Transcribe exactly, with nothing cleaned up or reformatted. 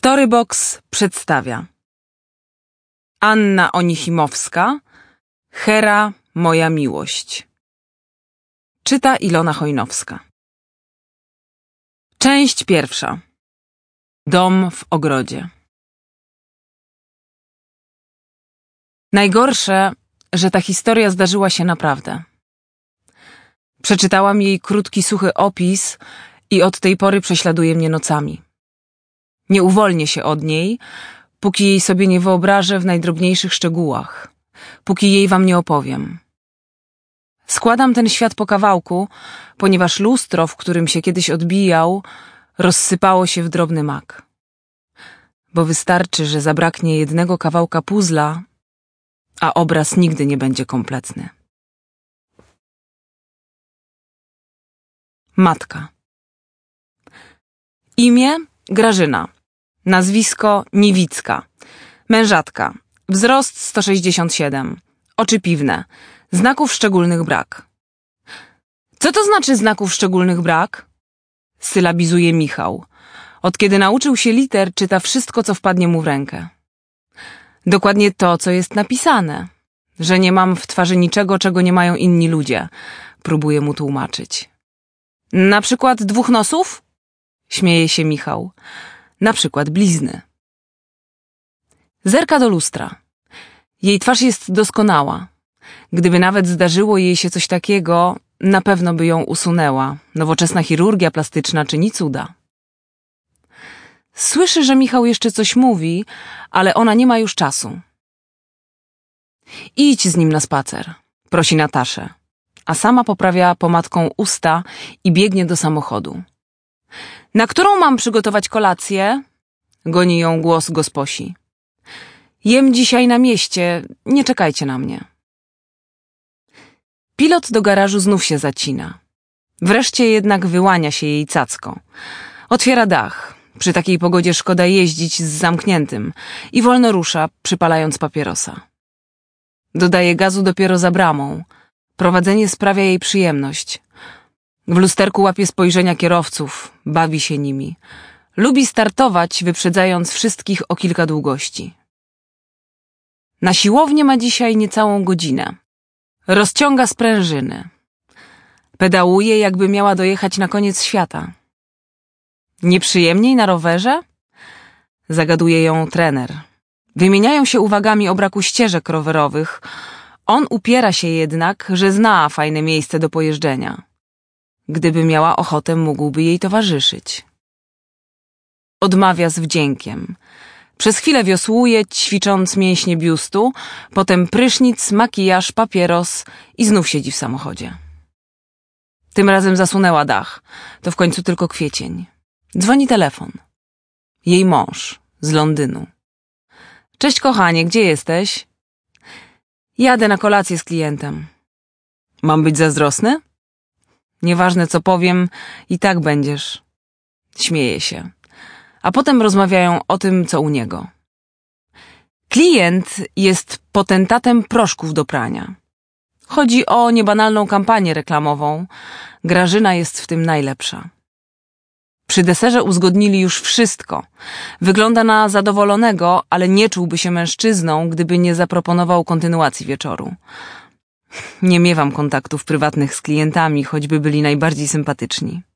Storybox przedstawia Anna Onichimowska, Hera, moja miłość. Czyta Ilona Chojnowska. Część pierwsza. Dom w ogrodzie. Najgorsze, że ta historia zdarzyła się naprawdę. Przeczytałam jej krótki, suchy opis i od tej pory prześladuje mnie nocami. Nie uwolnię się od niej, póki jej sobie nie wyobrażę w najdrobniejszych szczegółach, póki jej wam nie opowiem. Składam ten świat po kawałku, ponieważ lustro, w którym się kiedyś odbijał, rozsypało się w drobny mak. Bo wystarczy, że zabraknie jednego kawałka puzla, a obraz nigdy nie będzie kompletny. Matka. Imię Grażyna. Nazwisko Niewicka. Mężatka. Wzrost sto sześćdziesiąt siedem. Oczy piwne. Znaków szczególnych brak. Co to znaczy znaków szczególnych brak? Sylabizuje Michał. Od kiedy nauczył się liter, czyta wszystko, co wpadnie mu w rękę. Dokładnie to, co jest napisane. Że nie mam w twarzy niczego, czego nie mają inni ludzie. Próbuję mu tłumaczyć. Na przykład dwóch nosów? Śmieje się Michał. Na przykład blizny. Zerka do lustra. Jej twarz jest doskonała. Gdyby nawet zdarzyło jej się coś takiego, na pewno by ją usunęła. Nowoczesna chirurgia plastyczna czyni cuda. Słyszy, że Michał jeszcze coś mówi, ale ona nie ma już czasu. Idź z nim na spacer, prosi Nataszę, a sama poprawia pomadką usta i biegnie do samochodu. Na którą mam przygotować kolację? Goni ją głos gosposi. Jem dzisiaj na mieście, nie czekajcie na mnie. Pilot do garażu znów się zacina. Wreszcie jednak wyłania się jej cacko. Otwiera dach. Przy takiej pogodzie szkoda jeździć z zamkniętym i wolno rusza, przypalając papierosa. Dodaje gazu dopiero za bramą. Prowadzenie sprawia jej przyjemność. W lusterku łapie spojrzenia kierowców, bawi się nimi. Lubi startować, wyprzedzając wszystkich o kilka długości. Na siłownię ma dzisiaj niecałą godzinę. Rozciąga sprężyny. Pedałuje, jakby miała dojechać na koniec świata. Nieprzyjemniej na rowerze? Zagaduje ją trener. Wymieniają się uwagami o braku ścieżek rowerowych. On upiera się jednak, że zna fajne miejsce do pojeżdżenia. Gdyby miała ochotę, mógłby jej towarzyszyć. Odmawia z wdziękiem. Przez chwilę wiosłuje, ćwicząc mięśnie biustu, potem prysznic, makijaż, papieros i znów siedzi w samochodzie. Tym razem zasunęła dach. To w końcu tylko kwiecień. Dzwoni telefon. Jej mąż z Londynu. Cześć kochanie, gdzie jesteś? Jadę na kolację z klientem. Mam być zazdrosny? Nieważne co powiem, i tak będziesz. Śmieje się. A potem rozmawiają o tym, co u niego. Klient jest potentatem proszków do prania. Chodzi o niebanalną kampanię reklamową. Grażyna jest w tym najlepsza. Przy deserze uzgodnili już wszystko. Wygląda na zadowolonego, ale nie czułby się mężczyzną, gdyby nie zaproponował kontynuacji wieczoru. Nie miewam kontaktów prywatnych z klientami, choćby byli najbardziej sympatyczni.